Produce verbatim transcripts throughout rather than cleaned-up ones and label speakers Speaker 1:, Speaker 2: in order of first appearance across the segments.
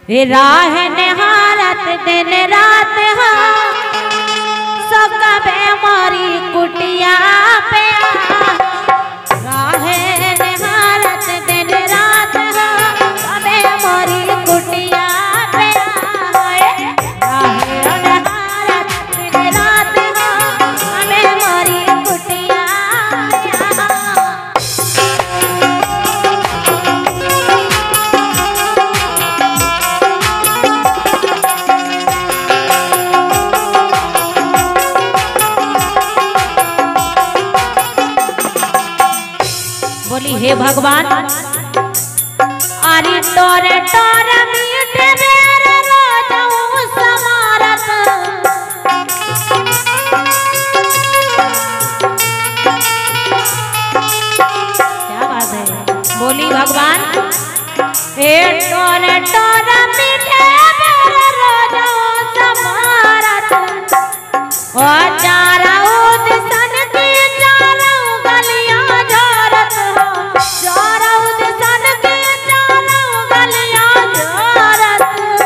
Speaker 1: राह निहारत दिन रात हो सो कबे मोरी कुटिया पे राह निहारत दिन रात हो कबे मोरी कुटिया पे राह निहारत दिन रात हो कबे मोरी कुटिया बोली हे भगवान अरे तोरे तोरे मीठे मेरे रोजऊ समारत क्या बात है बोली भगवान हे तोरे तोरे मीठे मेरे रोजऊ समारत ओ चारा उदसन की चारा गलियां झारत हो चारा उदसन की चारा गलियां झारत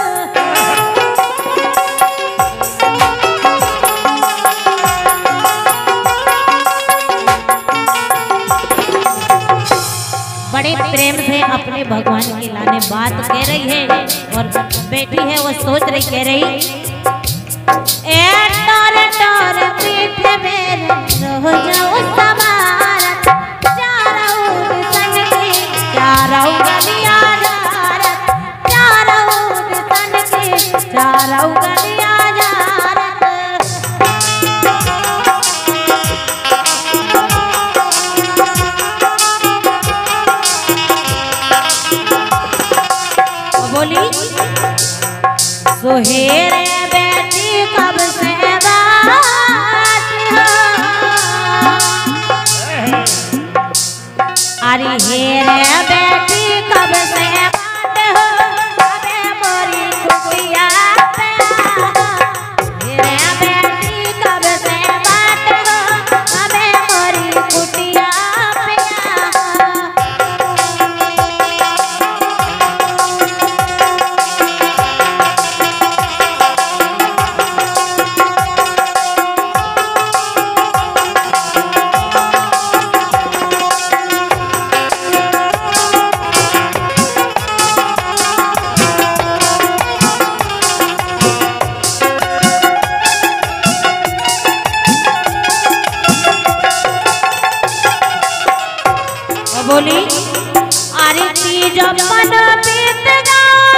Speaker 1: बड़े प्रेम से अपने भगवान के लाने बात कह रही है और बेटी है वो सोच रही कह रही ए टोर टोर पीठ मेरे रोजऊ समारत चारा उदसन की चारा गलियां झारत चारा उदसन की चारा गलियां झारत बोली सोहेरे बेटी कब से बात हो अरे हेरे बेटी कब से बात हो अबे मोरी कुटिया पे हेरे बेटी कब से बात हो अबे मोरी कुटिया पे बोली अरे तीज मन बीत गया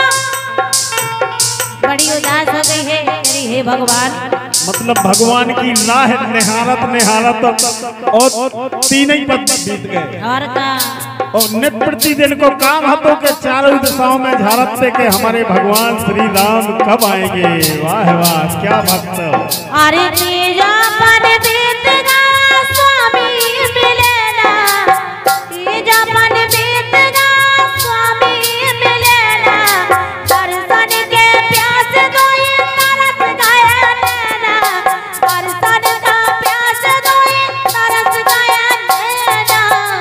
Speaker 1: बड़ी उदास हो गई है तेरी हे भगवान
Speaker 2: मतलब भगवान की राह निहारत निहारत और तीन ही पद बीत गए
Speaker 1: और का
Speaker 2: और नित प्रतिदिन को काम हाथों के चारों दिशाओं में झारत से के हमारे भगवान श्री राम कब आएंगे। वाह वाह क्या भक्त
Speaker 1: अरे तीज मन बीत गया स्वामी मिलेला तीज मन बीत गया स्वामी मिलेला दर्शन के प्यास गोई तरस गया नैना दर्शन का प्यास गोई तरस गया नैना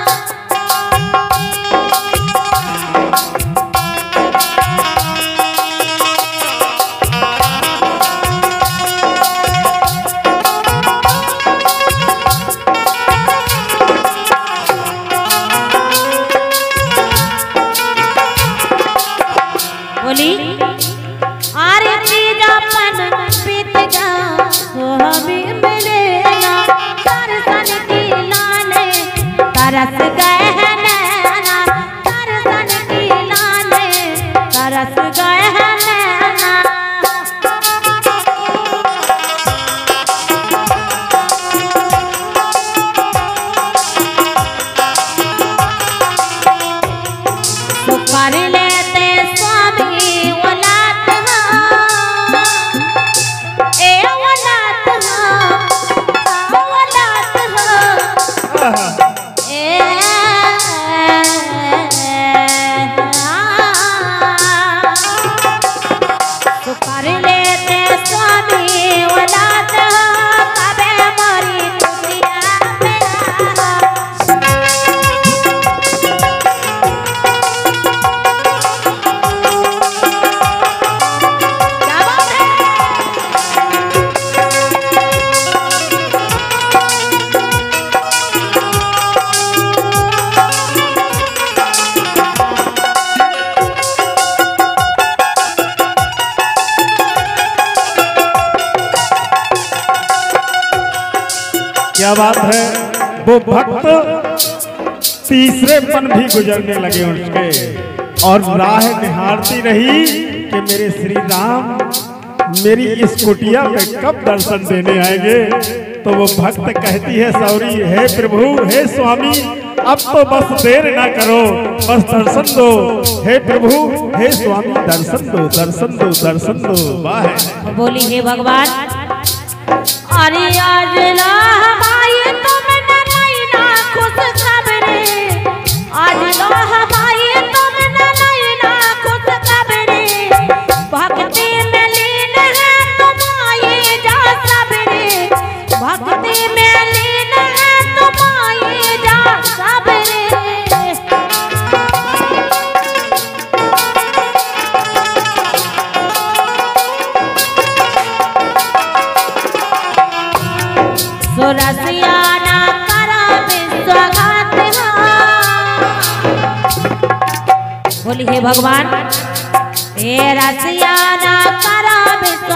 Speaker 1: बोली अरे तीजा मन बीत गया स्वामी मिलेला दर्शन की लाने तरस गए हैं नैना दर्शन की लाने तरस गए हैं नैना तो कर लेते स्वामी औलाद हो ए औलाद हो औलाद हो ए आ
Speaker 2: क्या बात है। वो भक्त तीसरे पन भी गुजरने लगे उसके और राह निहारती रही कि मेरे श्री राम मेरी इस कुटिया में कब दर्शन देने आएंगे। तो वो भक्त कहती है सौरी, हे प्रभु हे स्वामी अब तो बस देर ना करो, बस दर्शन दो। हे प्रभु हे स्वामी दर्शन दो दर्शन दो दर्शन दो। वाह।
Speaker 1: बोली हे भगवान, अरे आज हमारी तुम नैना खुश खबरे, आज हमारी तुम नैना खुश खबरे, भक्ति में लीन है तुम आए जा सबरे, भक्ति में लीन है तुम आए जा सबरे। सुरसियाना करा विश्वघात। बोली हे भगवान, हे रसियाना करा विश्व